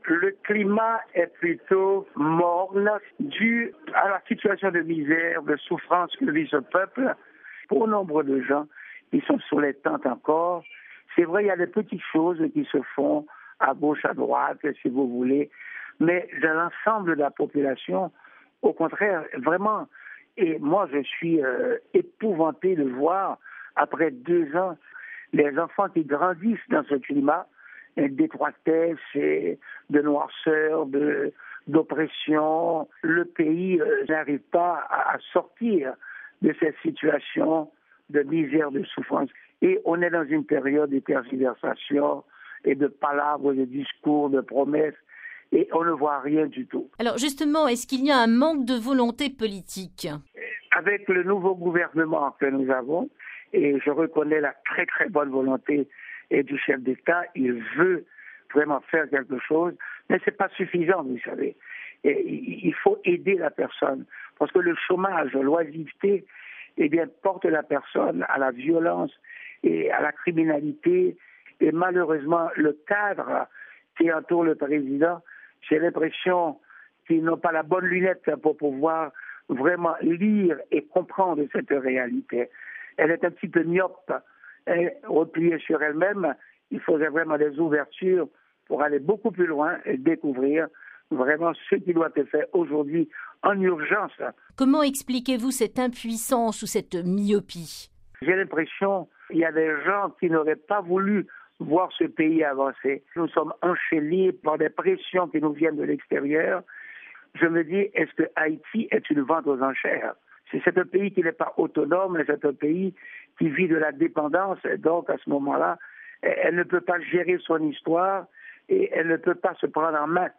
Le climat est plutôt morne, dû à la situation de misère, de souffrance que vit ce peuple. Pour nombre de gens, ils sont sous les tentes encore. C'est vrai, il y a des petites choses qui se font à gauche, à droite, si vous voulez, mais dans l'ensemble de la population, au contraire, vraiment. Et moi, je suis épouvanté de voir, après 2 ans, les enfants qui grandissent dans ce climat, d'étroitesse, de noirceur, d'oppression. Le pays n'arrive pas à sortir de cette situation de misère, de souffrance. Et on est dans une période de tergiversation et de palabres, de discours, de promesses, et on ne voit rien du tout. Alors justement, est-ce qu'il y a un manque de volonté politique ? Avec le nouveau gouvernement que nous avons, et je reconnais la très très bonne volonté du chef d'État, il veut vraiment faire quelque chose, mais ce n'est pas suffisant, vous savez. Et il faut aider la personne, parce que le chômage, l'oisiveté, porte la personne à la violence et à la criminalité. Et malheureusement, le cadre qui entoure le président, j'ai l'impression qu'ils n'ont pas la bonne lunette pour pouvoir vraiment lire et comprendre cette réalité. Elle est un petit peu myope, repliée sur elle-même. Il faudrait vraiment des ouvertures pour aller beaucoup plus loin et découvrir vraiment ce qui doit être fait aujourd'hui en urgence. Comment expliquez-vous cette impuissance ou cette myopie ? J'ai l'impression qu'il y a des gens qui n'auraient pas voulu voir ce pays avancer. Nous sommes enchaînés par des pressions qui nous viennent de l'extérieur. Je me dis, est-ce que Haïti est une vente aux enchères ? C'est un pays qui n'est pas autonome, mais c'est un pays qui vit de la dépendance. Et donc, à ce moment-là, elle ne peut pas gérer son histoire et elle ne peut pas se prendre en main.